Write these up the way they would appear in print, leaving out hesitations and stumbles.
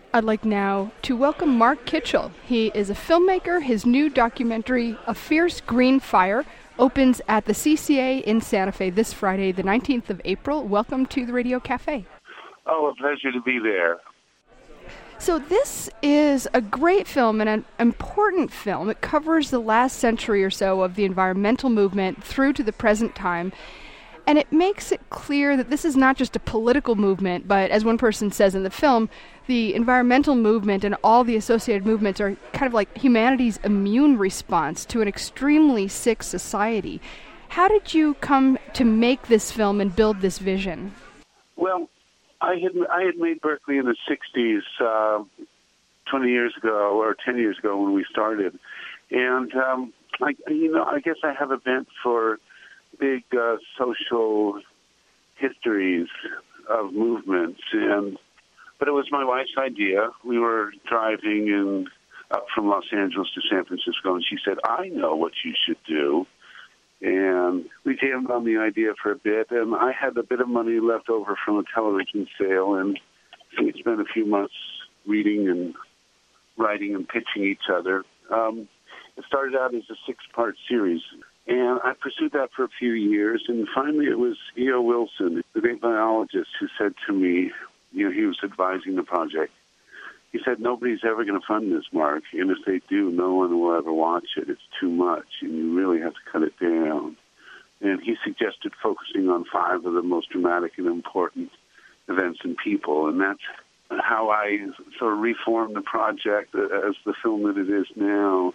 I'd like now to welcome Mark Kitchell. He is a filmmaker. His new documentary, A Fierce Green Fire, opens at the CCA in Santa Fe this Friday, the 19th of April. Welcome to the Radio Cafe. Oh, a pleasure to be there. So this is a great film and an important film. It covers the last century or so of the environmental movement through to the present time. And it makes it clear that this is not just a political movement, but as one person says in the film, the environmental movement and all the associated movements are kind of like humanity's immune response to an extremely sick society. How did you come to make this film and build this vision? Well, I had made Berkeley in the 60s, 20 years ago, or 10 years ago when we started. And, I guess I have a bent for big social histories of movements, but it was my wife's idea. We were driving up from Los Angeles to San Francisco, and she said, "I know what you should do." And we jammed on the idea for a bit, and I had a bit of money left over from a television sale, and so we spent a few months reading and writing and pitching each other. It started out as a 6-part series. And I pursued that for a few years, and finally it was E.O. Wilson, the great biologist, who said to me, he was advising the project, he said, "Nobody's ever going to fund this, Mark, and if they do, no one will ever watch it. It's too much, and you really have to cut it down." And he suggested focusing on 5 of the most dramatic and important events and people, and that's how I sort of reformed the project as the film that it is now.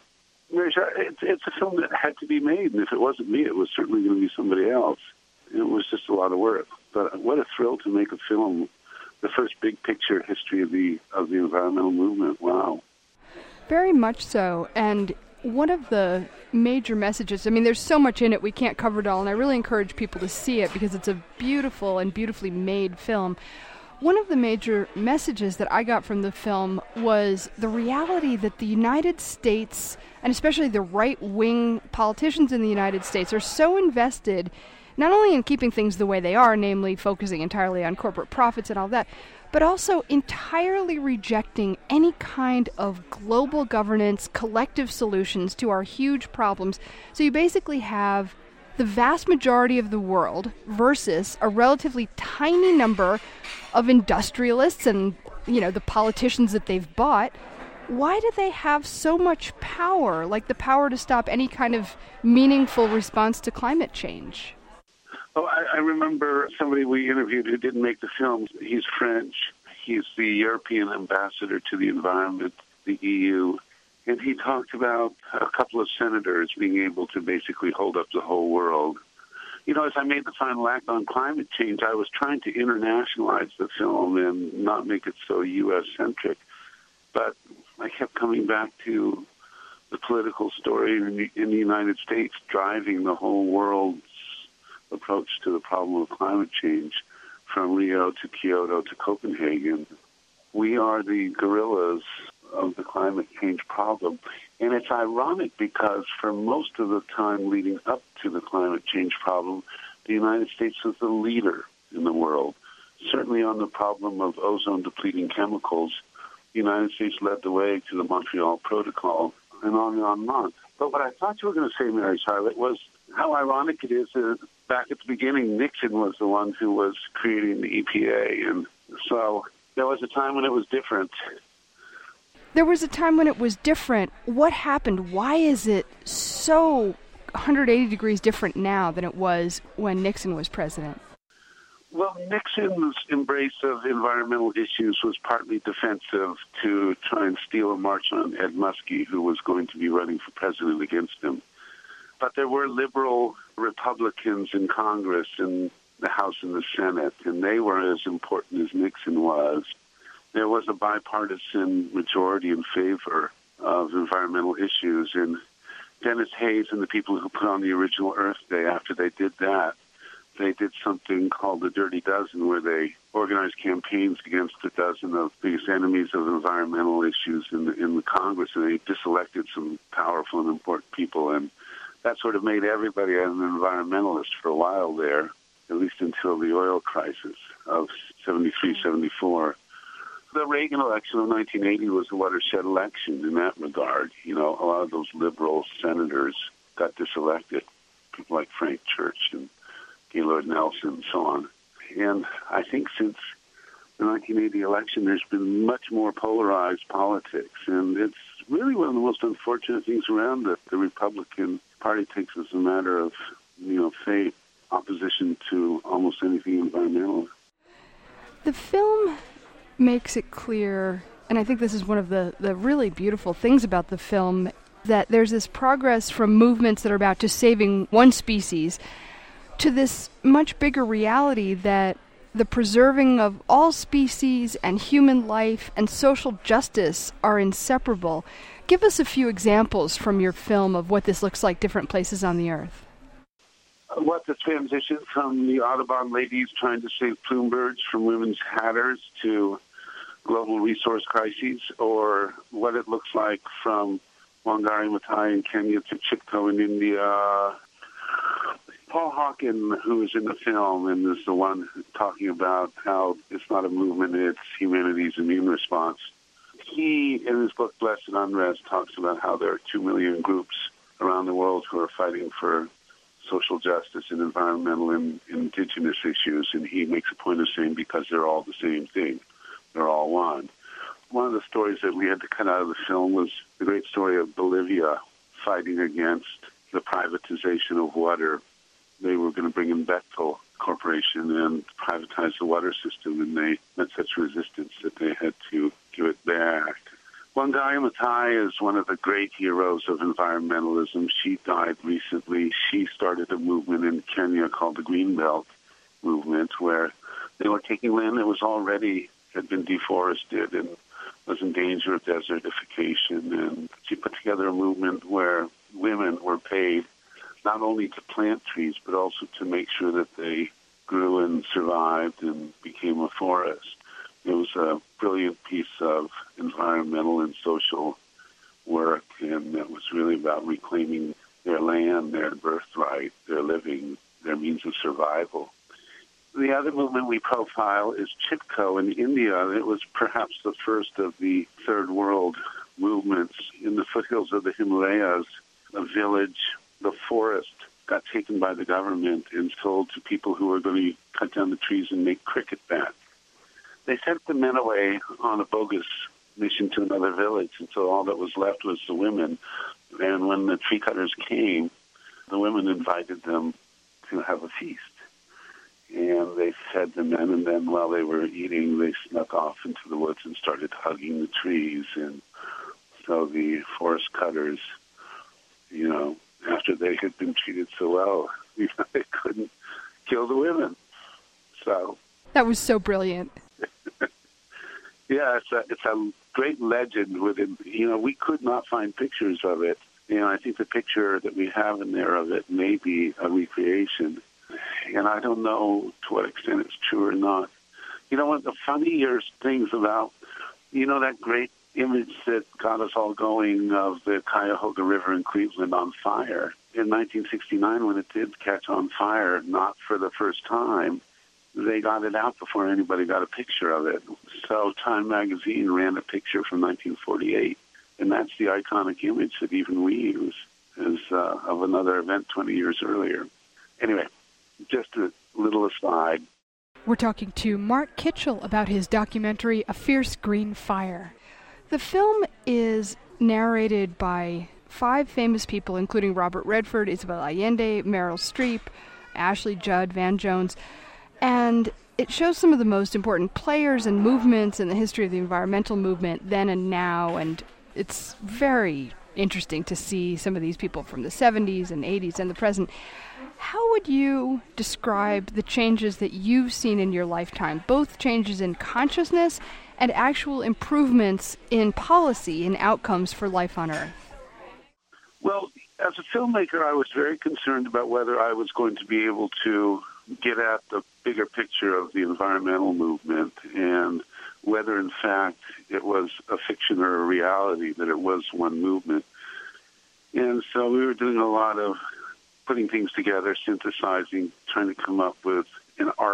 It's a film that had to be made, and if it wasn't me, it was certainly going to be somebody else. It was just a lot of work. But what a thrill to make a film, the first big picture history of the environmental movement. Wow. Very much so. And one of the major messages, there's so much in it, we can't cover it all, and I really encourage people to see it because it's a beautiful and beautifully made film. One of the major messages that I got from the film was the reality that the United States, and especially the right-wing politicians in the United States, are so invested not only in keeping things the way they are, namely focusing entirely on corporate profits and all that, but also entirely rejecting any kind of global governance, collective solutions to our huge problems. So you basically have the vast majority of the world versus a relatively tiny number of industrialists and, the politicians that they've bought. Why do they have so much power, like the power to stop any kind of meaningful response to climate change? Oh, I remember somebody we interviewed who didn't make the film. He's French. He's the European ambassador to the environment, the EU. And he talked about a couple of senators being able to basically hold up the whole world. As I made the final act on climate change, I was trying to internationalize the film and not make it so U.S.-centric. But I kept coming back to the political story in the United States driving the whole world's approach to the problem of climate change, from Rio to Kyoto to Copenhagen. We are the gorillas of the climate change problem. And it's ironic because for most of the time leading up to the climate change problem, the United States was the leader in the world. Certainly on the problem of ozone-depleting chemicals, the United States led the way to the Montreal Protocol, and on and on and on. But what I thought you were going to say, Mary Charlotte, was how ironic it is that back at the beginning, Nixon was the one who was creating the EPA. And so there was a time when it was different. There was a time when it was different. What happened? Why is it so 180 degrees different now than it was when Nixon was president? Well, Nixon's embrace of environmental issues was partly defensive to try and steal a march on Ed Muskie, who was going to be running for president against him. But there were liberal Republicans in Congress, in the House and the Senate, and they were as important as Nixon was. There was a bipartisan majority in favor of environmental issues, and Dennis Hayes and the people who put on the original Earth Day, after they did that, they did something called the Dirty Dozen, where they organized campaigns against a dozen of biggest enemies of environmental issues in the Congress, and they diselected some powerful and important people, and that sort of made everybody an environmentalist for a while there, at least until the oil crisis of 73, 74. The Reagan election of 1980 was a watershed election in that regard. You know, a lot of those liberal senators got diselected, people like Frank Church and Gaylord Nelson and so on. And I think since the 1980 election, there's been much more polarized politics. And it's really one of the most unfortunate things around that the Republican Party takes as a matter of, fate, opposition to almost anything environmental. The film makes it clear, and I think this is one of the really beautiful things about the film, that there's this progress from movements that are about just saving one species to this much bigger reality that the preserving of all species and human life and social justice are inseparable. Give us a few examples from your film of what this looks like different places on the Earth. What the transition from the Audubon ladies trying to save plume birds from women's hatters to global resource crises, or what it looks like from Wangari Maathai in Kenya to Chipko in India. Paul Hawken, who is in the film and is the one talking about how it's not a movement, it's humanity's immune response. He, in his book Blessed Unrest, talks about how there are 2 million groups around the world who are fighting for social justice and environmental and indigenous issues, and he makes a point of saying because they're all the same thing. They're all one. One of the stories that we had to cut out of the film was the great story of Bolivia fighting against the privatization of water. They were going to bring in Bechtel Corporation and privatize the water system, and they met such resistance that they had to give it back. Wangari Maathai is one of the great heroes of environmentalism. She died recently. She started a movement in Kenya called the Green Belt movement, where they were taking land that had been deforested and was in danger of desertification. And she put together a movement where women were paid not only to plant trees, but also to make sure that they grew and survived and became a forest. It was a brilliant piece of environmental and social work, and it was really about reclaiming their land, their birthright, their living, their means of survival. The other movement we profile is Chipko in India. It was perhaps the first of the third world movements in the foothills of the Himalayas. A village, the forest, got taken by the government and sold to people who were going to cut down the trees and make cricket bats. They sent the men away on a bogus mission to another village, and so all that was left was the women. And when the tree cutters came, the women invited them to have a feast. And they fed the men, and then while they were eating, they snuck off into the woods and started hugging the trees. And so the forest cutters, after they had been treated so well, they couldn't kill the women. So that was so brilliant. Yeah, it's a great legend within, we could not find pictures of it. I think the picture that we have in there of it may be a recreation. And I don't know to what extent it's true or not. One of the funniest things about, that great image that got us all going of the Cuyahoga River in Cleveland on fire. In 1969, when it did catch on fire, not for the first time, they got it out before anybody got a picture of it. So Time magazine ran a picture from 1948, and that's the iconic image that even we use as of another event 20 years earlier. Anyway, just a little aside. We're talking to Mark Kitchell about his documentary, A Fierce Green Fire. The film is narrated by 5 famous people, including Robert Redford, Isabel Allende, Meryl Streep, Ashley Judd, Van Jones, and it shows some of the most important players and movements in the history of the environmental movement then and now, and it's very interesting to see some of these people from the 70s and 80s and the present. How would you describe the changes that you've seen in your lifetime, both changes in consciousness and actual improvements in policy and outcomes for life on Earth? Well, as a filmmaker, I was very concerned about whether I was going to be able to get at the bigger picture of the environmental movement and whether, in fact, it was a fiction or a reality, that it was one movement. And so we were doing a lot of putting things together, synthesizing, trying to come up with an arc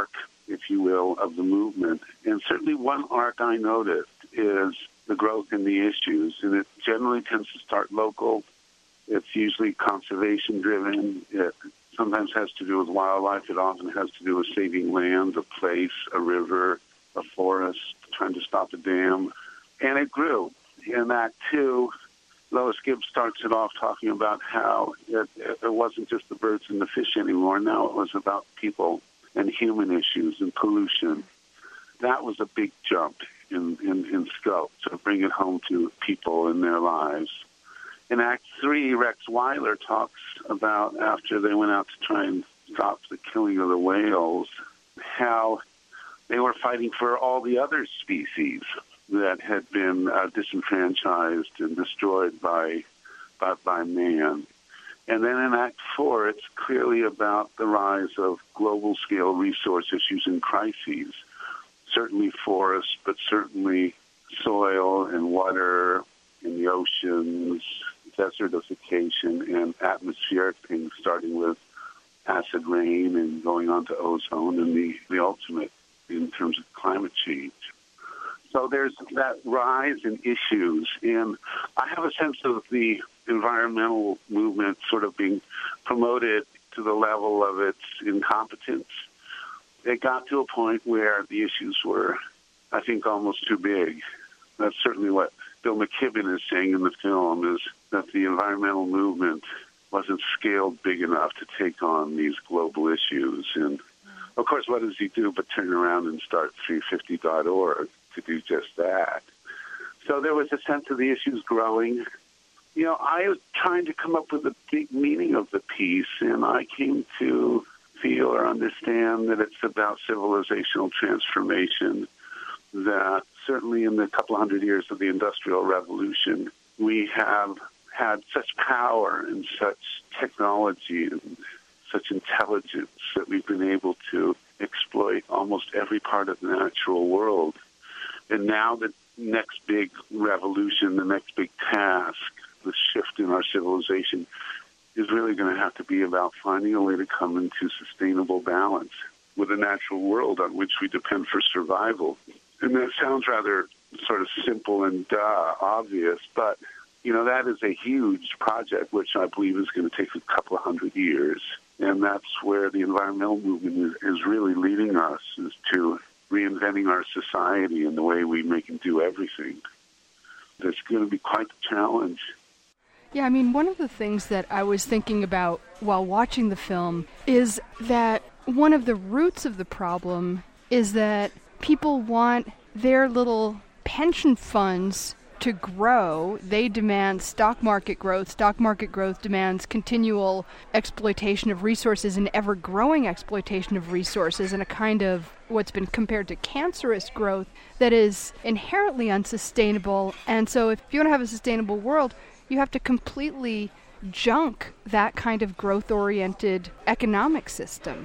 if you will, of the movement. And certainly one arc I noticed is the growth in the issues, and it generally tends to start local. It's usually conservation-driven. It sometimes has to do with wildlife. It often has to do with saving land, a place, a river, a forest, trying to stop a dam. And it grew. In Act 2, Lois Gibbs starts it off talking about how it wasn't just the birds and the fish anymore. Now it was about people and human issues and pollution. That was a big jump in scope, to bring it home to people and their lives. In Act 3, Rex Weiler talks about, after they went out to try and stop the killing of the whales, how they were fighting for all the other species that had been disenfranchised and destroyed by man. And then in Act 4, it's clearly about the rise of global-scale resource issues and crises. Certainly forests, but certainly soil and water in the oceans, desertification, and atmospheric things, starting with acid rain and going on to ozone and the ultimate in terms of climate change. So there's that rise in issues, and I have a sense of the environmental movement sort of being promoted to the level of its incompetence. It got to a point where the issues were, I think, almost too big. That's certainly what Bill McKibben is saying in the film, is that the environmental movement wasn't scaled big enough to take on these global issues. And, of course, what does he do but turn around and start 350.org to do just that? So there was a sense of the issues growing. You know, I was trying to come up with the big meaning of the piece, and I came to feel or understand that it's about civilizational transformation, that certainly in the couple hundred years of the Industrial Revolution, we have had such power and such technology and such intelligence that we've been able to exploit almost every part of the natural world. And now the next big revolution, the next big task, the shift in our civilization is really going to have to be about finding a way to come into sustainable balance with the natural world on which we depend for survival. And that sounds rather sort of simple and obvious, but, you know, that is a huge project, which I believe is going to take a couple of hundred years. And that's where the environmental movement is really leading us, is to reinventing our society and the way we make and do everything. That's going to be quite the challenge. Yeah, I mean, one of the things that I was thinking about while watching the film is that one of the roots of the problem is that people want their little pension funds to grow. They demand stock market growth. Stock market growth demands continual exploitation of resources and ever-growing exploitation of resources, and a kind of what's been compared to cancerous growth that is inherently unsustainable. And so if you want to have a sustainable world, you have to completely junk that kind of growth-oriented economic system.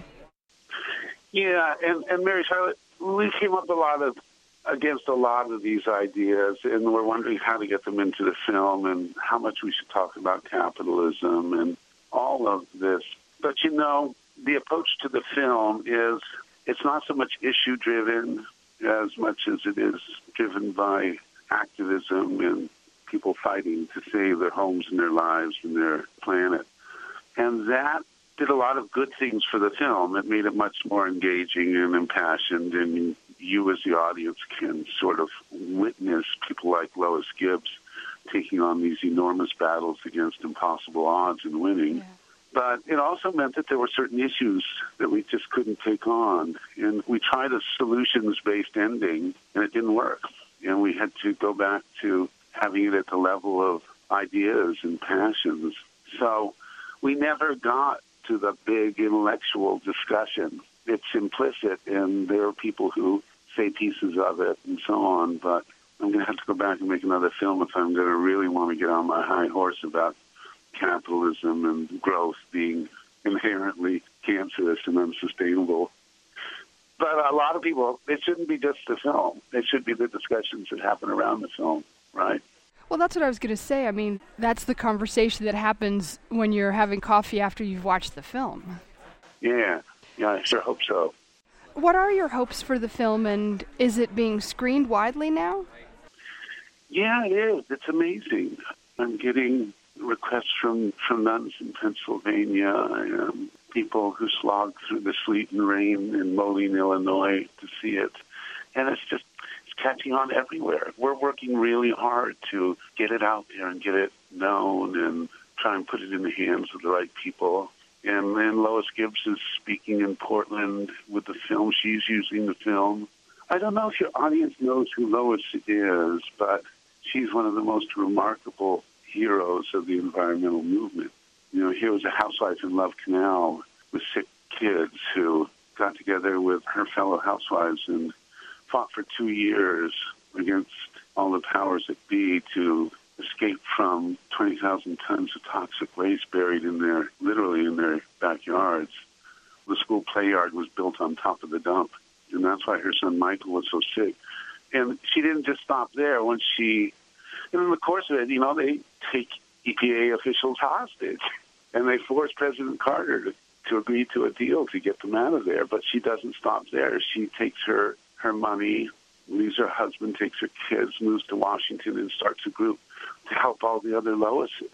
Yeah, and Mary Charlotte, we came up against a lot of these ideas, and we're wondering how to get them into the film and how much we should talk about capitalism and all of this. But, you know, the approach to the film is it's not so much issue-driven as much as it is driven by activism and people fighting to save their homes and their lives and their planet. And that did a lot of good things for the film. It made it much more engaging and impassioned, and you as the audience can sort of witness people like Lois Gibbs taking on these enormous battles against impossible odds and winning. Yeah. But it also meant that there were certain issues that we just couldn't take on. And we tried a solutions-based ending, and it didn't work. And we had to go back to having it at the level of ideas and passions. So we never got to the big intellectual discussion. It's implicit, and there are people who say pieces of it and so on, but I'm going to have to go back and make another film if I'm going to really want to get on my high horse about capitalism and growth being inherently cancerous and unsustainable. But a lot of people, it shouldn't be just the film. It should be the discussions that happen around the film, right? Well, that's what I was going to say. I mean, that's the conversation that happens when you're having coffee after you've watched the film. Yeah, I sure hope so. what are your hopes for the film, and is it being screened widely now? Yeah, it is. It's amazing. I'm getting requests from nuns in Pennsylvania, people who slog through the sleet and rain in Moline, Illinois to see it. And it's catching on everywhere. We're working really hard to get it out there and get it known and try and put it in the hands of the right people. And then Lois Gibbs is speaking in Portland with the film. She's using the film. I don't know if your audience knows who Lois is, but she's one of the most remarkable heroes of the environmental movement. Here was a housewife in Love Canal with 6 kids who got together with her fellow housewives and fought for 2 years against all the powers that be to escape from 20,000 tons of toxic waste buried literally in their backyards. The school play yard was built on top of the dump, and that's why her son Michael was so sick. And she didn't just stop there. Once in the course of it, they take EPA officials hostage, and they force President Carter to agree to a deal to get them out of there. But she doesn't stop there. She takes her money, leaves her husband, takes her kids, moves to Washington, and starts a group to help all the other Loises.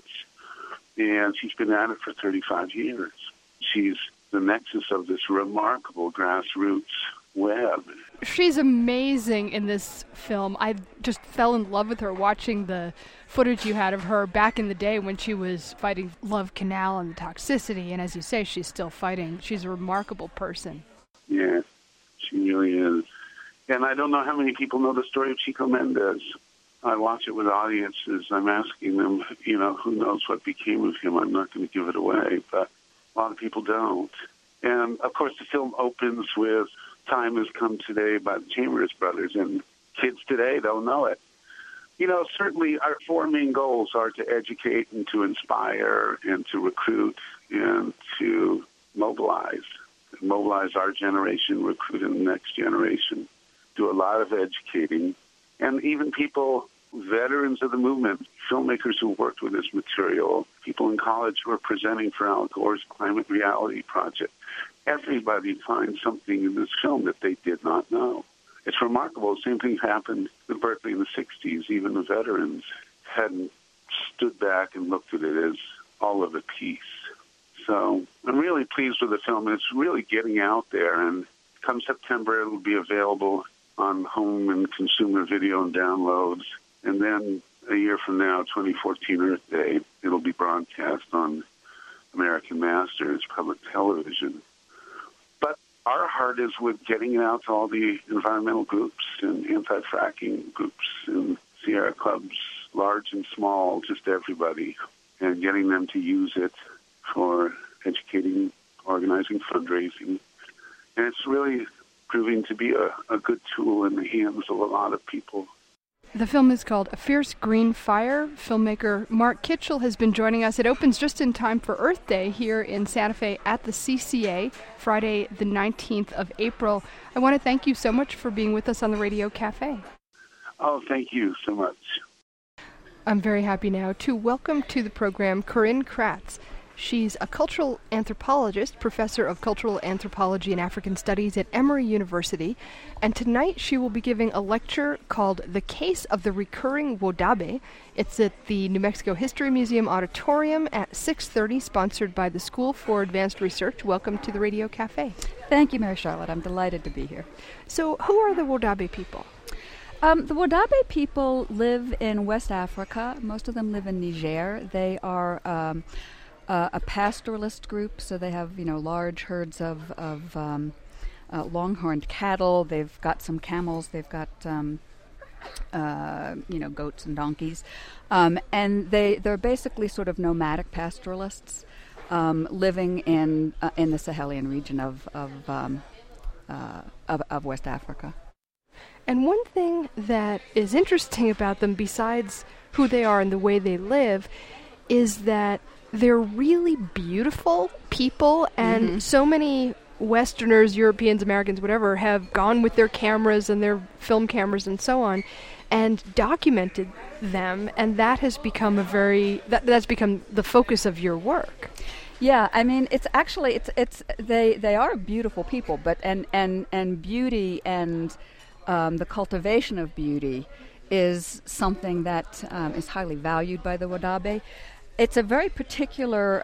And she's been at it for 35 years. She's the nexus of this remarkable grassroots web. She's amazing in this film. I just fell in love with her watching the footage you had of her back in the day when she was fighting Love Canal and the toxicity. And as you say, she's still fighting. She's a remarkable person. Yeah, she really is. And I don't know how many people know the story of Chico Mendes. I watch it with audiences. I'm asking them, who knows what became of him. I'm not going to give it away, but a lot of people don't. And, of course, the film opens with Time Has Come Today by the Chambers Brothers, and kids today don't know it. Certainly our 4 main goals are to educate and to inspire and to recruit and to mobilize our generation, recruit in the next generation, do a lot of educating. And even people, veterans of the movement, filmmakers who worked with this material, people in college who are presenting for Al Gore's Climate Reality Project. Everybody finds something in this film that they did not know. It's remarkable. The same thing happened in Berkeley in the 60s. Even the veterans hadn't stood back and looked at it as all of a piece. So I'm really pleased with the film. It's really getting out there. And come September, it'll be available on home and consumer video and downloads. And then a year from now, 2014 Earth Day, it'll be broadcast on American Masters public television. But our heart is with getting it out to all the environmental groups and anti-fracking groups and Sierra clubs, large and small, just everybody, and getting them to use it for educating, organizing, fundraising. And it's really proving to be a good tool in the hands of a lot of people. The film is called A Fierce Green Fire. Filmmaker Mark Kitchell has been joining us. It opens just in time for Earth Day here in Santa Fe at the CCA, Friday the 19th of April. I want to thank you so much for being with us on the Radio Cafe. Oh, thank you so much. I'm very happy now to welcome to the program Corinne Kratz. She's a cultural anthropologist, professor of cultural anthropology and African studies at Emory University, and tonight she will be giving a lecture called The Case of the Recurring Wodabe. It's at the New Mexico History Museum Auditorium at 6:30, sponsored by the School for Advanced Research. Welcome to the Radio Cafe. Thank you, Mary Charlotte. I'm delighted to be here. So, who are the Wodabe people? The Wodabe people live in West Africa. Most of them live in Niger. They are a pastoralist group, so they have large herds of longhorned cattle. They've got some camels. They've got goats and donkeys, and they're basically sort of nomadic pastoralists living in the Sahelian region of West Africa. And one thing that is interesting about them, besides who they are and the way they live, is that they're really beautiful people, and so many Westerners, Europeans, Americans, whatever, have gone with their cameras and their film cameras and so on and documented them, and that has become that's become the focus of your work. Yeah, I mean, it's actually they are beautiful people, but and beauty and the cultivation of beauty is something that is highly valued by the Wodaabe. It's a very particular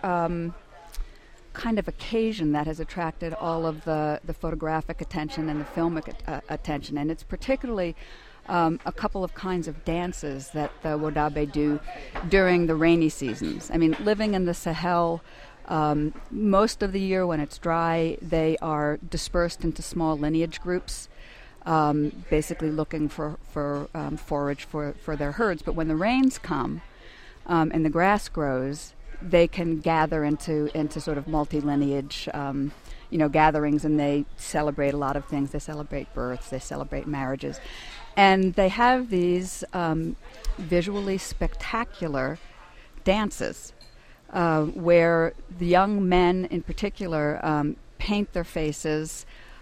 kind of occasion that has attracted all of the photographic attention and the filmic attention, and it's particularly a couple of kinds of dances that the Wodaabe do during the rainy seasons. I mean, living in the Sahel, most of the year when it's dry, they are dispersed into small lineage groups, basically looking for forage for their herds. But when the rains come and the grass grows, they can gather into sort of multi-lineage gatherings, and they celebrate a lot of things. They celebrate births, they celebrate marriages. And they have these visually spectacular dances where the young men in particular paint their faces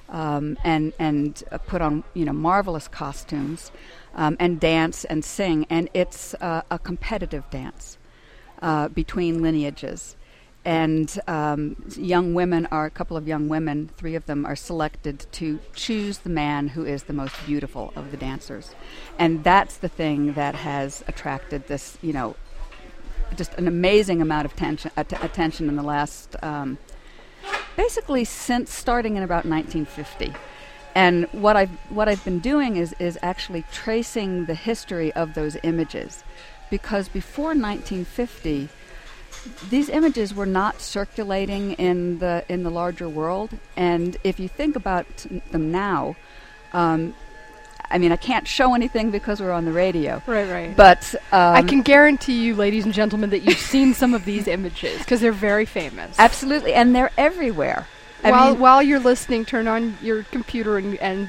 and put on marvelous costumes and dance and sing. And it's a competitive dance between lineages. And a couple of young women, 3 of them are selected to choose the man who is the most beautiful of the dancers. And that's the thing that has attracted this, just an amazing amount of attention in the last, basically since starting in about 1950. And what I've been doing is actually tracing the history of those images, because before 1950, these images were not circulating in the larger world, and if you think about them now, I mean, I can't show anything because we're on the radio. Right. But I can guarantee you, ladies and gentlemen, that you've seen some of these images because they're very famous. Absolutely, and they're everywhere. While you're listening, turn on your computer and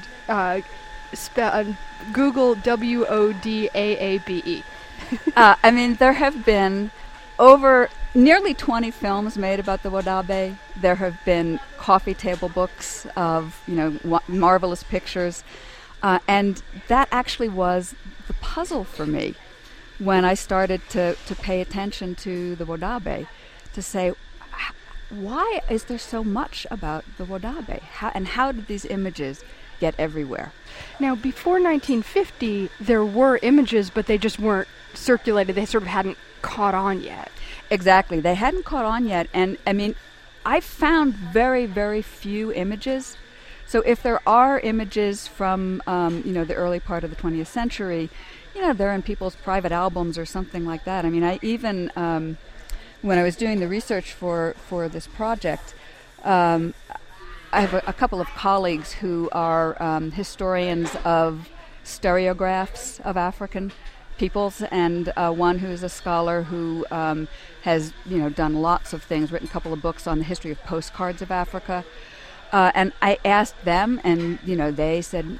Google WODAABE. I mean, there have been over nearly 20 films made about the Wodaabe. There have been coffee table books of, marvelous pictures. And that actually was the puzzle for me when I started to pay attention to the Wodaabe, to say, why is there so much about the Wodaabe? How did these images get everywhere? Now, before 1950, there were images, but they just weren't circulated. They sort of hadn't caught on yet. Exactly. They hadn't caught on yet. And, I mean, I found very, very few images. So if there are images from, the early part of the 20th century, they're in people's private albums or something like that. I mean, I even, when I was doing the research for this project, I have a couple of colleagues who are historians of stereographs of African peoples, and one who's a scholar who has done lots of things, written a couple of books on the history of postcards of Africa. And I asked them, and they said,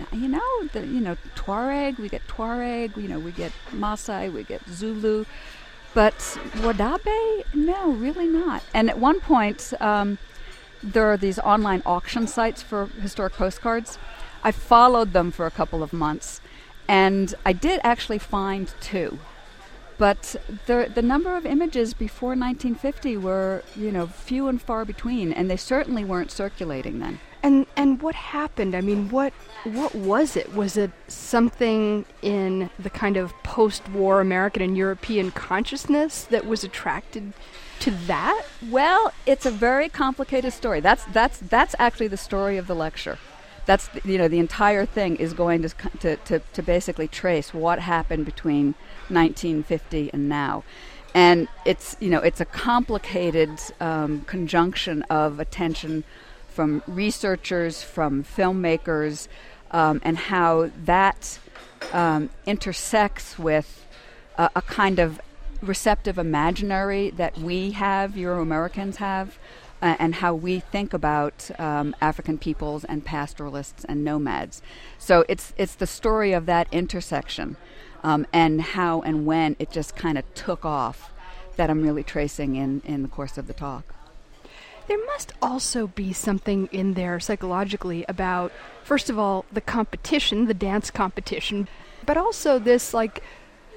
Tuareg, we get Tuareg, we get Maasai, we get Zulu, but Wodaabe, no, really not. And at one point, there are these online auction sites for historic postcards. I followed them for a couple of months, and I did actually find 2. But the number of images before 1950 were, few and far between, and they certainly weren't circulating then. And what happened? I mean, what was it? Was it something in the kind of post-war American and European consciousness that was attracted to that? Well, it's a very complicated story. That's actually the story of the lecture. That's the entire thing is going to basically trace what happened between 1950 and now, and it's a complicated conjunction of attention from researchers, from filmmakers, and how that intersects with a kind of receptive imaginary that we have, Euro-Americans have, and how we think about African peoples and pastoralists and nomads. So it's the story of that intersection and how and when it just kind of took off that I'm really tracing in the course of the talk. There must also be something in there psychologically about, first of all, the competition, the dance competition, but also this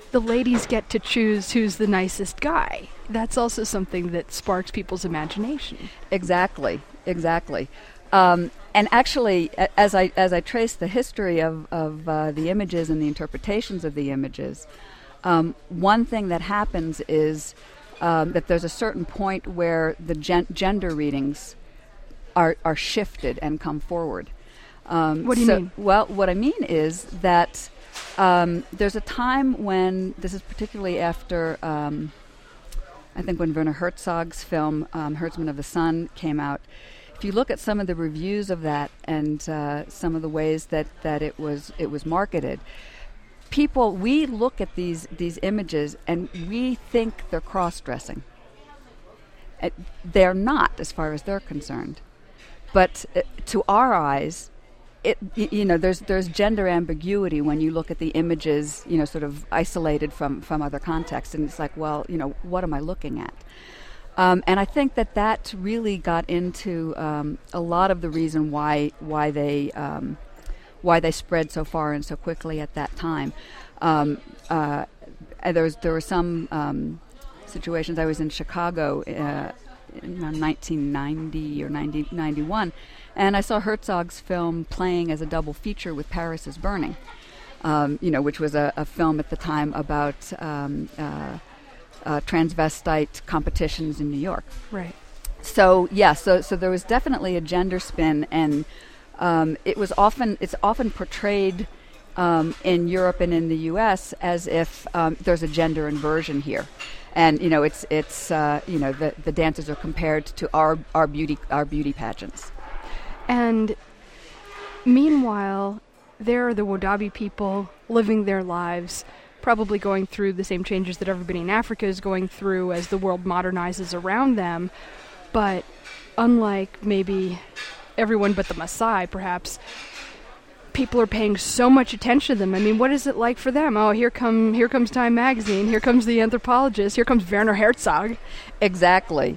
the ladies get to choose who's the nicest guy. That's also something that sparks people's imagination. Exactly. And actually, as I trace the history of the images and the interpretations of the images, one thing that happens is that there's a certain point where the gender readings are shifted and come forward. What do you mean? Well, what I mean is that there's a time when, this is particularly after, I think when Werner Herzog's film Herdsman of the Sun came out. If you look at some of the reviews of that and some of the ways that it was marketed, we look at these images and we think they're cross-dressing. They're not, as far as they're concerned. But to our eyes, there's gender ambiguity when you look at the images, sort of isolated from other contexts, and it's like, well, what am I looking at? And I think that really got into a lot of the reason why they spread so far and so quickly at that time. There were some situations. I was in Chicago in 1990 or 91, and I saw Herzog's film playing as a double feature with Paris is Burning, which was a film at the time about transvestite competitions in New York. Right. So there was definitely a gender spin, and it's often portrayed in Europe and in the U.S. as if there's a gender inversion here. And the dances are compared to our beauty pageants. And meanwhile, there are the Wodabi people living their lives, probably going through the same changes that everybody in Africa is going through as the world modernizes around them. But unlike maybe everyone but the Maasai, perhaps, people are paying so much attention to them. I mean, what is it like for them? Oh, here comes Time Magazine. Here comes the anthropologist. Here comes Werner Herzog. Exactly.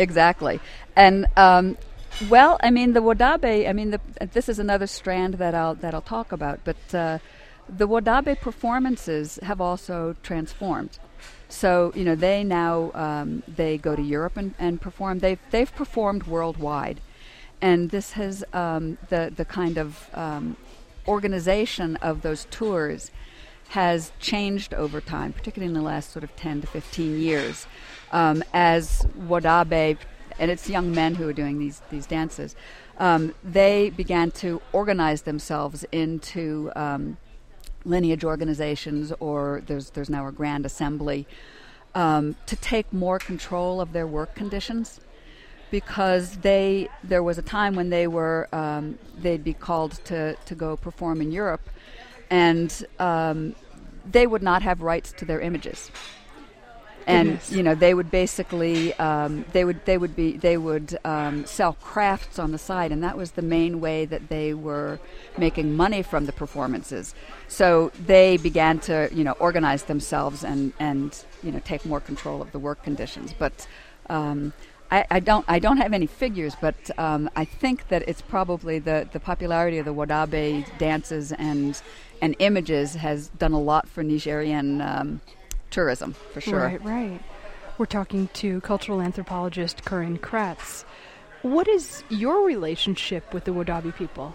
And well, I mean, the Wodabe. This is another strand that I'll talk about. But the Wodabe performances have also transformed. So they now they go to Europe and perform. They've performed worldwide, and this has the kind of organization of those tours has changed over time, particularly in the last sort of 10 to 15 years, as Wodabe, and it's young men who are doing these dances, they began to organize themselves into lineage organizations, or there's now a grand assembly, to take more control of their work conditions. Because there was a time when they'd be called to go perform in Europe, and they would not have rights to their images, and they would basically they would sell crafts on the side, and that was the main way that they were making money from the performances. So they began to organize themselves and take more control of the work conditions, but. I don't have any figures, but I think that it's probably the popularity of the Wodabe dances and images has done a lot for Nigerian tourism, for sure. Right. We're talking to cultural anthropologist Corinne Kratz. What is your relationship with the Wodabe people?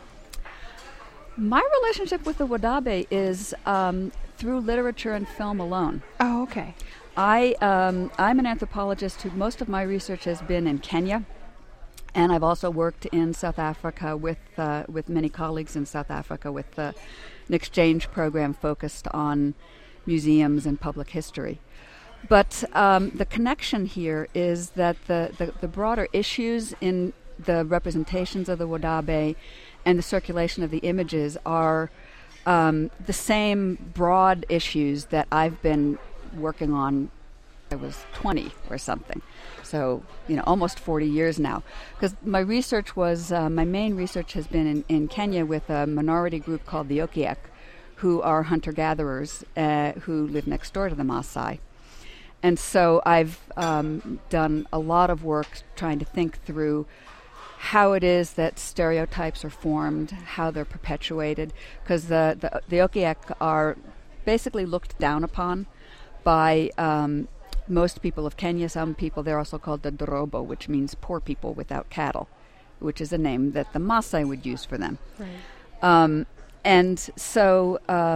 My relationship with the Wodabe is through literature and film alone. Oh, okay. I'm an anthropologist who most of my research has been in Kenya, and I've also worked in South Africa with many colleagues in South Africa with an exchange program focused on museums and public history. But the connection here is that the broader issues in the representations of the Wodabe and the circulation of the images are the same broad issues that I've been working on. I was 20 or something, so almost 40 years now. Because my research was my main research has been in Kenya with a minority group called the Okiek, who are hunter-gatherers who live next door to the Maasai. And so I've done a lot of work trying to think through how it is that stereotypes are formed, how they're perpetuated, because the Okiek are basically looked down upon by most people of Kenya. Some people, they're also called the Dorobo, which means poor people without cattle, which is a name that the Maasai would use for them. Right. And so,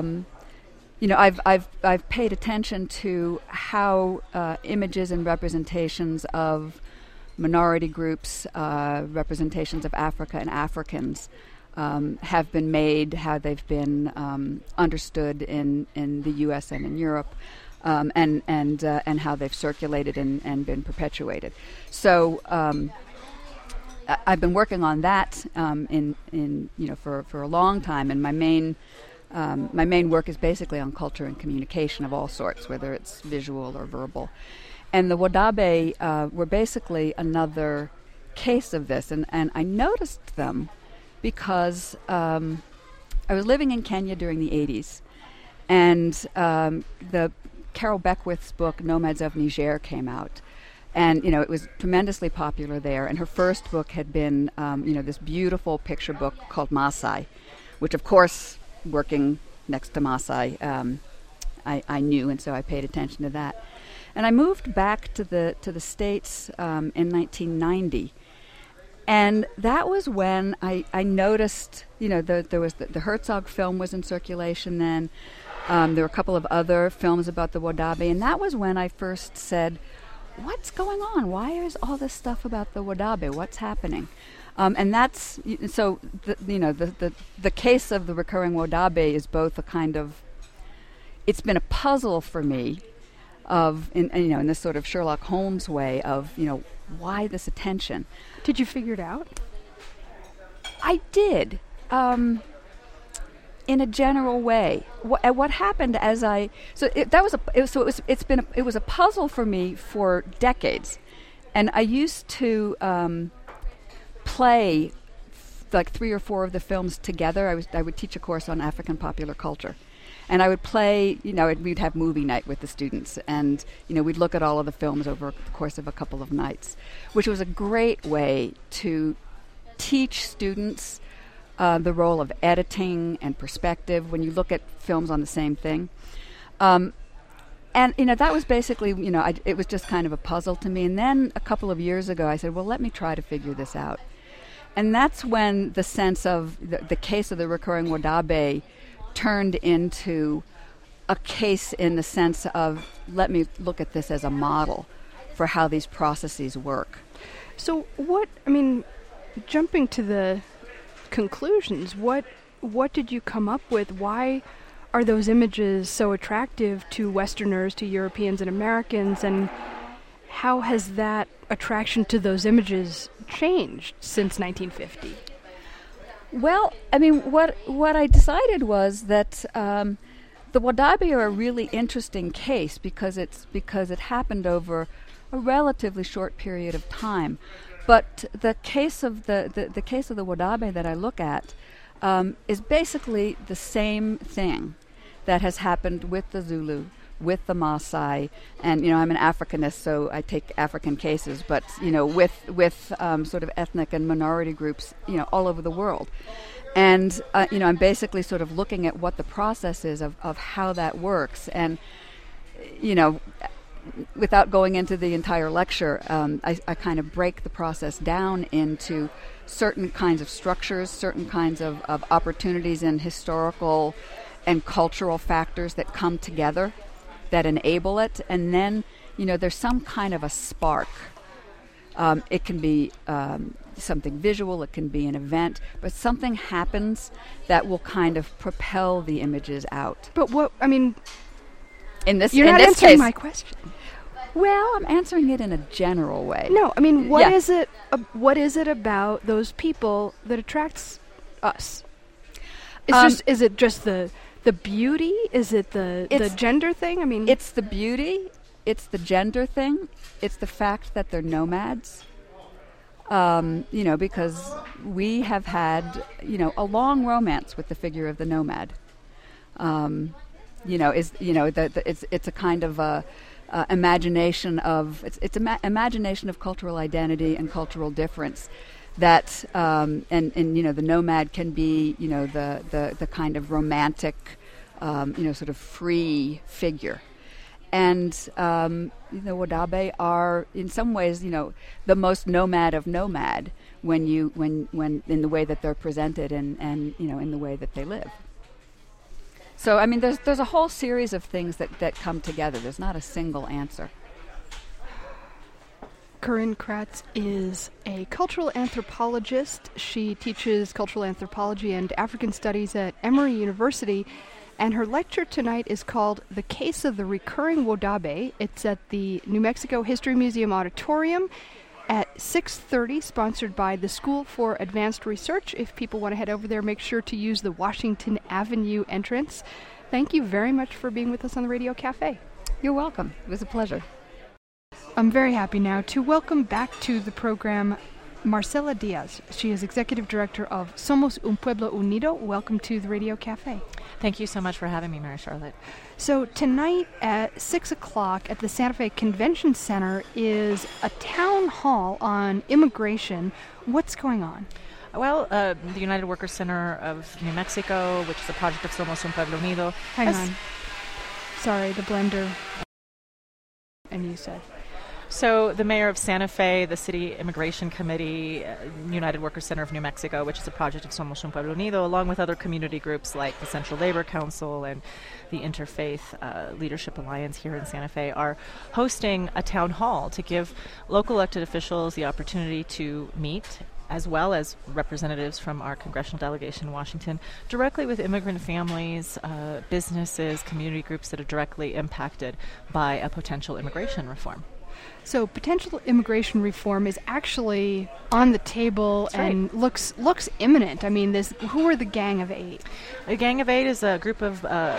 I've paid attention to how images and representations of minority groups, representations of Africa and Africans have been made, how they've been understood in the U.S. and in Europe, and how they've circulated and been perpetuated. So I've been working on that for a long time, and my main work is basically on culture and communication of all sorts, whether it's visual or verbal. And the Wodaabe were basically another case of this, and I noticed them because I was living in Kenya during the 80s, and the Carol Beckwith's book, Nomads of Niger, came out. And, it was tremendously popular there. And her first book had been, this beautiful picture book called Maasai, which, of course, working next to Maasai, I knew, and so I paid attention to that. And I moved back to the States in 1990. And that was when I noticed, there was the Herzog film was in circulation then. There were a couple of other films about the Wodaabe, and that was when I first said, what's going on? Why is all this stuff about the Wodaabe? What's happening? And that's, so, the case of the recurring Wodaabe is both a kind of, it's been a puzzle for me in this sort of Sherlock Holmes way of, why this attention? Did you figure it out? I did, in a general way. What happened as it was a puzzle for me for decades, and I used to play like 3 or 4 of the films together. I would teach a course on African popular culture. And I would play, we'd have movie night with the students, and, we'd look at all of the films over the course of a couple of nights, which was a great way to teach students the role of editing and perspective when you look at films on the same thing. And, that was basically, it was just kind of a puzzle to me. And then a couple of years ago, I said, well, let me try to figure this out. And that's when the sense of the case of the recurring Wodaabe turned into a case in the sense of, let me look at this as a model for how these processes work. So jumping to the conclusions, what did you come up with? Why are those images so attractive to Westerners, to Europeans and Americans, and how has that attraction to those images changed since 1950? Well, what I decided was that the Wodaabe are a really interesting case because it happened over a relatively short period of time. But the case of the case of the Wodaabe that I look at is basically the same thing that has happened with the Zulu, with the Maasai, and I'm an Africanist, so I take African cases, but with sort of ethnic and minority groups, all over the world, and I'm basically sort of looking at what the process is of how that works, and without going into the entire lecture, I kind of break the process down into certain kinds of structures, certain kinds of opportunities and historical and cultural factors that come together that enable it, and then there's some kind of a spark. It can be something visual, it can be an event, but something happens that will kind of propel the images out. But in this, you're in not this answering case, my question. Well, I'm answering it in a general way. No, what is it? What is it about those people that attracts us? Is it just the beauty? Is it the gender thing? It's the beauty. It's the gender thing. It's the fact that they're nomads. Because we have had a long romance with the figure of the nomad. It's a kind of imagination of imagination of cultural identity and cultural difference. That the nomad can be the kind of romantic, sort of free figure. And the Wodabe are, in some ways, the most nomad of nomad when in the way that they're presented and in the way that they live. So, I mean, there's a whole series of things that come together. There's not a single answer. Corinne Kratz is a cultural anthropologist. She teaches cultural anthropology and African studies at Emory University, and her lecture tonight is called The Case of the Recurring Wodabe. It's at the New Mexico History Museum Auditorium at 6:30, sponsored by the School for Advanced Research. If people want to head over there, make sure to use the Washington Avenue entrance. Thank you very much for being with us on the Radio Cafe. You're welcome. It was a pleasure. I'm very happy now to welcome back to the program Marcela Diaz. She is Executive Director of Somos Un Pueblo Unido. Welcome to the Radio Cafe. Thank you so much for having me, Mary Charlotte. So tonight at 6 o'clock at the Santa Fe Convention Center is a town hall on immigration. What's going on? Well, the United Workers Center of New Mexico, which is a project of Somos Un Pueblo Unido. Hang on. Sorry, the blender. And you said... So the mayor of Santa Fe, the City Immigration Committee, United Workers Center of New Mexico, which is a project of Somos Un Pueblo Unido, along with other community groups like the Central Labor Council and the Interfaith Leadership Alliance here in Santa Fe, are hosting a town hall to give local elected officials the opportunity to meet, as well as representatives from our congressional delegation in Washington, directly with immigrant families, businesses, community groups that are directly impacted by a potential immigration reform. So potential immigration reform is actually on the table. That's and right. looks imminent. I mean, who are the Gang of Eight? The Gang of Eight is a group of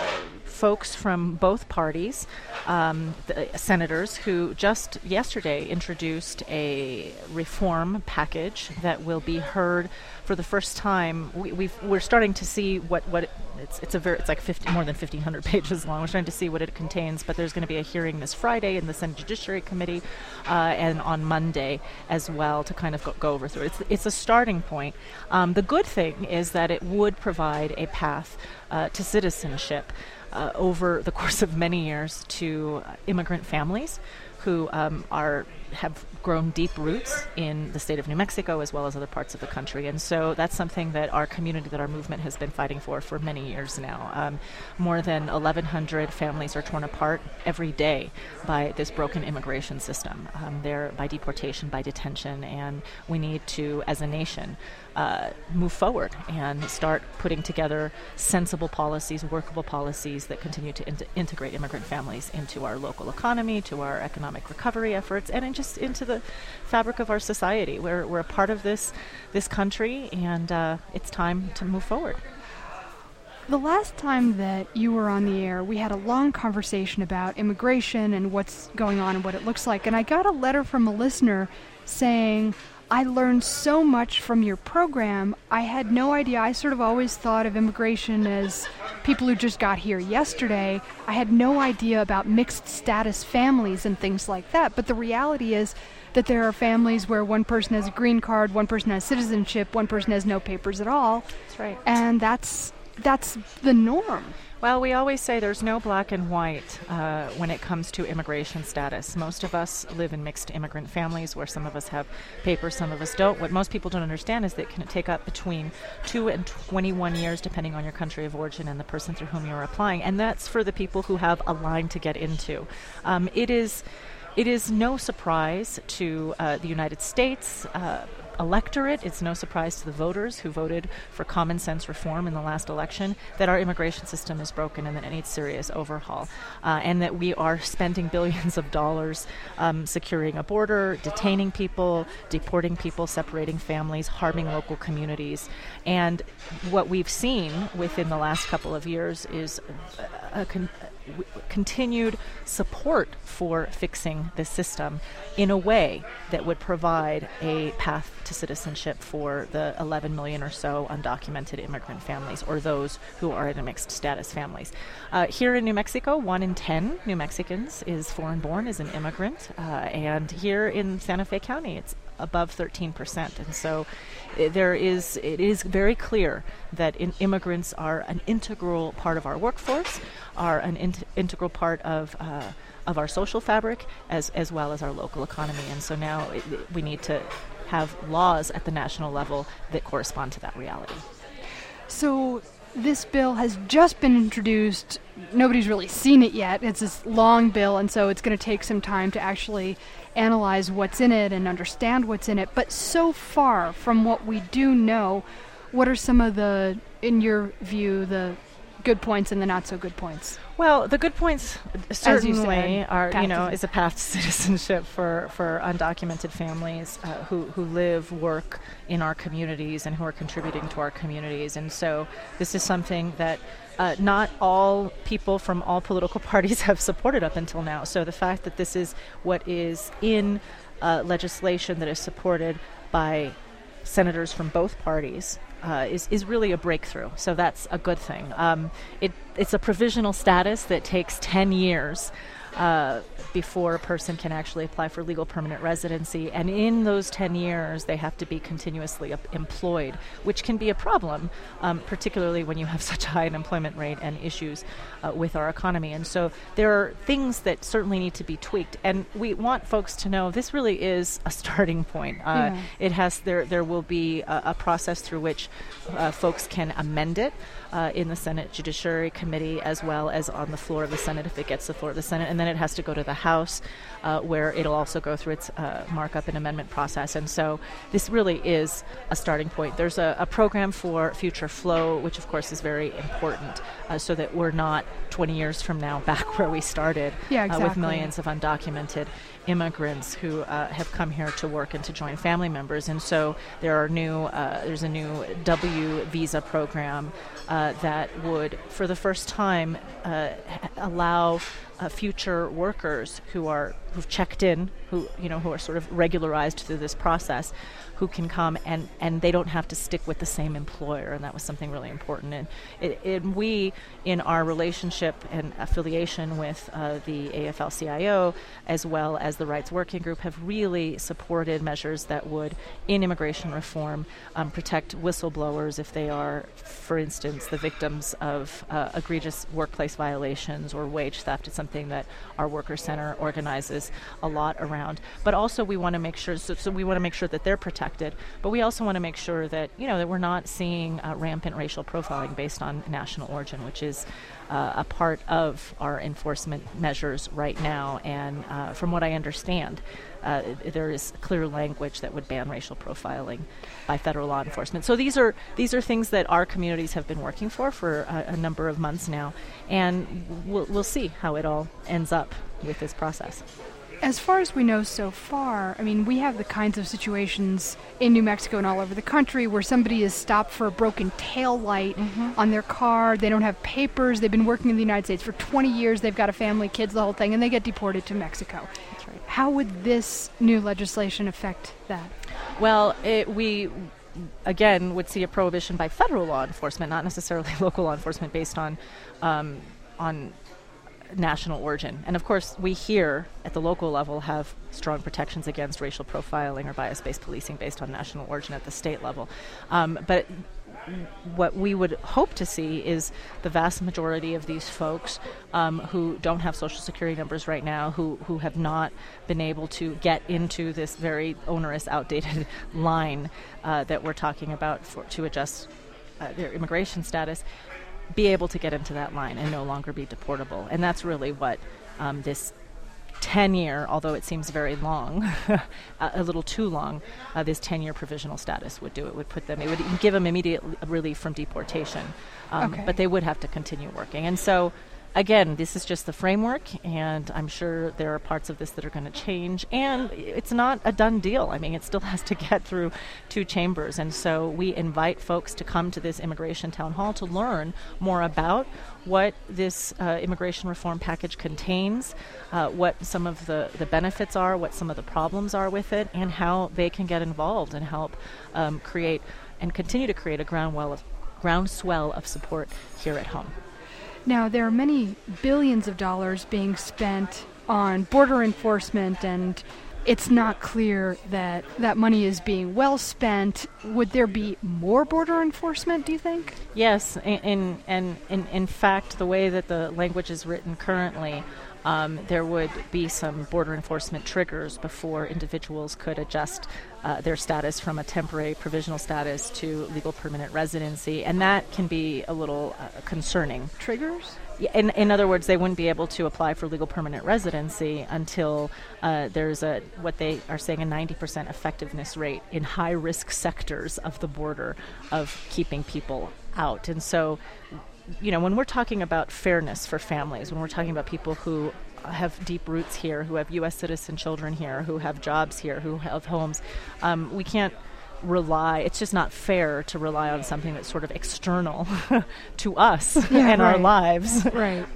folks from both parties, the senators, who just yesterday introduced a reform package that will be heard for the first time. We're starting to see what it's like more than 1,500 pages long. We're starting to see what it contains, but there's going to be a hearing this Friday in the Senate Judiciary Committee and on Monday as well to kind of go over through it. It's a starting point. The good thing is that it would provide a path to citizenship over the course of many years to immigrant families who have grown deep roots in the state of New Mexico as well as other parts of the country. And so that's something that our community, that our movement has been fighting for many years now. More than 1,100 families are torn apart every day by this broken immigration system. They're by deportation, by detention, and we need to, as a nation, move forward and start putting together sensible policies, workable policies that continue to integrate immigrant families into our local economy, to our economic recovery efforts, and just into the fabric of our society. We're a part of this country, and it's time to move forward. The last time that you were on the air, we had a long conversation about immigration and what's going on and what it looks like. And I got a letter from a listener saying, I learned so much from your program. I had no idea. I sort of always thought of immigration as people who just got here yesterday. I had no idea about mixed status families and things like that. But the reality is that there are families where one person has a green card, one person has citizenship, one person has no papers at all. That's right. And that's the norm. Well, we always say there's no black and white when it comes to immigration status. Most of us live in mixed immigrant families where some of us have papers, some of us don't. What most people don't understand is that it can take up between 2 and 21 years, depending on your country of origin and the person through whom you're applying. And that's for the people who have a line to get into. It is no surprise to the United States electorate, it's no surprise to the voters who voted for common sense reform in the last election, that our immigration system is broken and that it needs serious overhaul, and that we are spending billions of dollars securing a border, detaining people, deporting people, separating families, harming local communities. And what we've seen within the last couple of years is continued support for fixing the system in a way that would provide a path to citizenship for the 11 million or so undocumented immigrant families, or those who are in a mixed status families. Here in New Mexico, 1 in 10 New Mexicans is foreign born, is an immigrant, and here in Santa Fe County, it's above 13%. And so it is very clear that immigrants are an integral part of our workforce, are an integral part of our social fabric, as well as our local economy. And so now we need to have laws at the national level that correspond to that reality. So this bill has just been introduced. Nobody's really seen it yet. It's this long bill, and so it's going to take some time to actually analyze what's in it and understand what's in it. But so far, from what we do know, what are some of the, in your view, the good points and the not so good points? Well, the good points certainly are, is a path to citizenship for undocumented families who live, work in our communities and who are contributing to our communities. And so this is something that not all people from all political parties have supported up until now. So the fact that this is what is in legislation that is supported by senators from both parties is really a breakthrough. So that's a good thing. It's a provisional status that takes 10 years before a person can actually apply for legal permanent residency. And in those 10 years, they have to be continuously employed, which can be a problem, particularly when you have such a high unemployment rate and issues with our economy. And so there are things that certainly need to be tweaked. And we want folks to know this really is a starting point. There will be a process through which folks can amend it in the Senate Judiciary Committee, as well as on the floor of the Senate if it gets the floor of the Senate. And then it has to go to the House, where it'll also go through its markup and amendment process. And so this really is a starting point. There's a program for future flow, which of course is very important, so that we're not 20 years from now back where we started with millions of undocumented immigrants who have come here to work and to join family members. And so there's a new W visa program that would, for the first time, allow future workers who've checked in, who are sort of regularized through this process, who can come and they don't have to stick with the same employer. And that was something really important. And we, in our relationship and affiliation with the AFL-CIO, as well as the Rights Working Group, have really supported measures that would, in immigration reform, protect whistleblowers if they are, for instance, the victims of egregious workplace violations or wage theft. It's something that our Worker Center organizes a lot around. But also we want to make sure, so we want to make sure that they're protected, but we also want to make sure that, that we're not seeing rampant racial profiling based on national origin, which is a part of our enforcement measures right now. And from what I understand, there is clear language that would ban racial profiling by federal law enforcement. So these are things that our communities have been working for a number of months now, and we'll see how it all ends up with this process. As far as we know so far, I mean, we have the kinds of situations in New Mexico and all over the country where somebody is stopped for a broken tail light on their car. They don't have papers. They've been working in the United States for 20 years. They've got a family, kids, the whole thing, and they get deported to Mexico. That's right. How would this new legislation affect that? Well, we again would see a prohibition by federal law enforcement, not necessarily local law enforcement, based on national origin. And of course, we here at the local level have strong protections against racial profiling or bias-based policing based on national origin at the state level. But what we would hope to see is the vast majority of these folks who don't have Social Security numbers right now, who have not been able to get into this very onerous, outdated line that we're talking about to adjust their immigration status, be able to get into that line and no longer be deportable. And that's really what this 10-year, although it seems very long, a little too long, this 10-year provisional status would do. It would give them immediate relief from deportation, but they would have to continue working. And so, again, this is just the framework, and I'm sure there are parts of this that are going to change. And it's not a done deal. I mean, it still has to get through two chambers. And so we invite folks to come to this immigration town hall to learn more about what this immigration reform package contains, what some of the benefits are, what some of the problems are with it, and how they can get involved and help create and continue to create a groundswell of support here at home. Now, there are many billions of dollars being spent on border enforcement and it's not clear that that money is being well spent. Would there be more border enforcement, do you think? Yes, in fact, the way that the language is written currently, there would be some border enforcement triggers before individuals could adjust their status from a temporary provisional status to legal permanent residency, and that can be a little concerning. Triggers? In other words, they wouldn't be able to apply for legal permanent residency until there's what they are saying a 90% effectiveness rate in high-risk sectors of the border of keeping people out. And so, when we're talking about fairness for families, when we're talking about people who have deep roots here, who have U.S. citizen children here, who have jobs here, who have homes, we can't rely. It's just not fair to rely on something that's sort of external to us and our lives, right?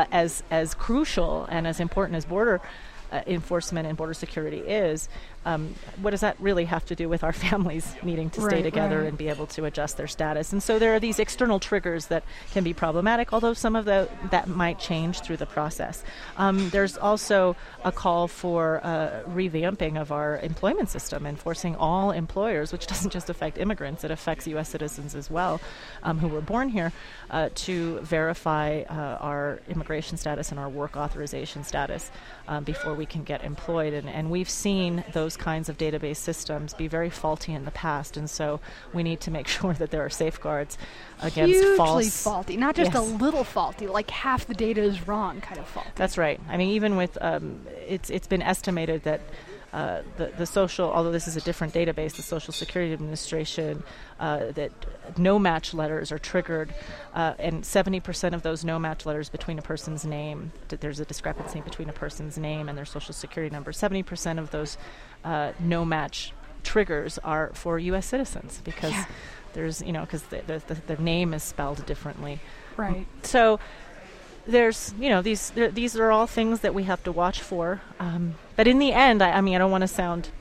As crucial and as important as border enforcement and border security is. What does that really have to do with our families needing to stay together and be able to adjust their status? And so there are these external triggers that can be problematic, although some of that might change through the process. There's also a call for revamping of our employment system and forcing all employers, which doesn't just affect immigrants, it affects U.S. citizens as well, who were born here, to verify our immigration status and our work authorization status before we can get employed. And we've seen those kinds of database systems be very faulty in the past, and so we need to make sure that there are safeguards against hugely faulty, not just a little faulty, like half the data is wrong kind of faulty. That's right. I mean, even with it's been estimated that the social, although this is a different database, the Social Security Administration, that no-match letters are triggered, and 70% of those no-match letters between a person's name, there's a discrepancy between a person's name and their Social Security number. 70% of those no-match triggers are for U.S. citizens because there's, because their name is spelled differently. Right. So there's, these are all things that we have to watch for. But in the end, I mean, I don't want to sound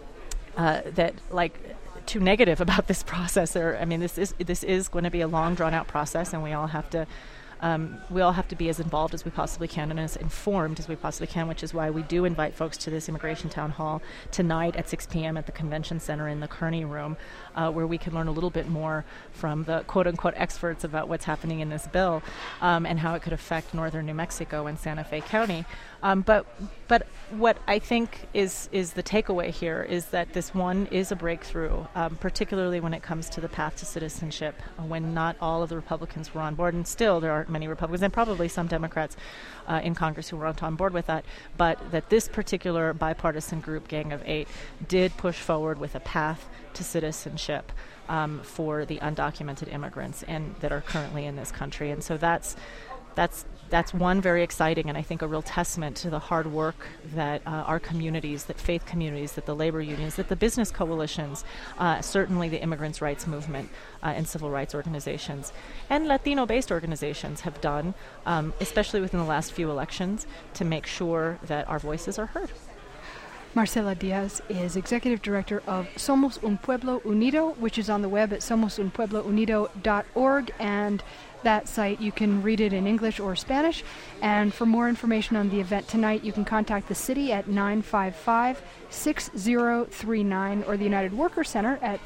too negative about this process. This is going to be a long, drawn-out process, and we all have to be as involved as we possibly can and as informed as we possibly can, which is why we do invite folks to this Immigration Town Hall tonight at 6 p.m. at the Convention Center in the Kearney Room, where we can learn a little bit more from the quote-unquote experts about what's happening in this bill and how it could affect northern New Mexico and Santa Fe County. But what I think is the takeaway here is that this one is a breakthrough, particularly when it comes to the path to citizenship, when not all of the Republicans were on board, and still there aren't many Republicans, and probably some Democrats in Congress who weren't on board with that, but that this particular bipartisan group, Gang of Eight, did push forward with a path to citizenship for the undocumented immigrants and that are currently in this country. And so that's one very exciting and I think a real testament to the hard work that our communities, that faith communities, that the labor unions, that the business coalitions, certainly the immigrants' rights movement and civil rights organizations, and Latino-based organizations have done, especially within the last few elections, to make sure that our voices are heard. Marcela Diaz is Executive Director of Somos Un Pueblo Unido, which is on the web at somosunpueblounido.org, and that site, you can read it in English or Spanish. And for more information on the event tonight, you can contact the city at 955-6039 or the United Worker Center at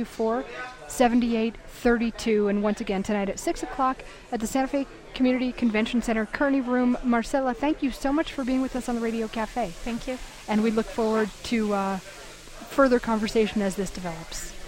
424-7832. And once again, tonight at 6 o'clock at the Santa Fe Community Convention Center, Kearney Room. Marcela, thank you so much for being with us on the Radio Cafe. Thank you. And we look forward to further conversation as this develops.